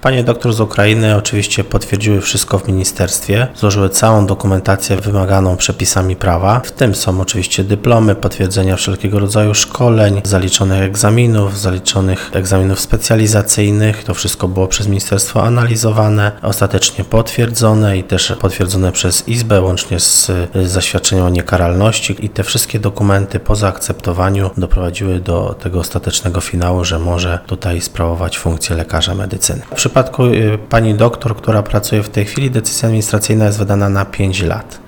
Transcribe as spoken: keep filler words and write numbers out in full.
Panie doktor z Ukrainy oczywiście potwierdziły wszystko w ministerstwie, złożyły całą dokumentację wymaganą przepisami prawa. W tym są oczywiście dyplomy, potwierdzenia wszelkiego rodzaju szkoleń, zaliczonych egzaminów, zaliczonych egzaminów specjalizacyjnych. To wszystko było przez ministerstwo analizowane, ostatecznie potwierdzone i też potwierdzone przez Izbę, łącznie z zaświadczeniem o niekaralności. I te wszystkie dokumenty po zaakceptowaniu doprowadziły do tego ostatecznego finału, że może tutaj sprawować funkcję lekarza medycyny. W przypadku pani doktor, która pracuje w tej chwili, decyzja administracyjna jest wydana na pięć lat.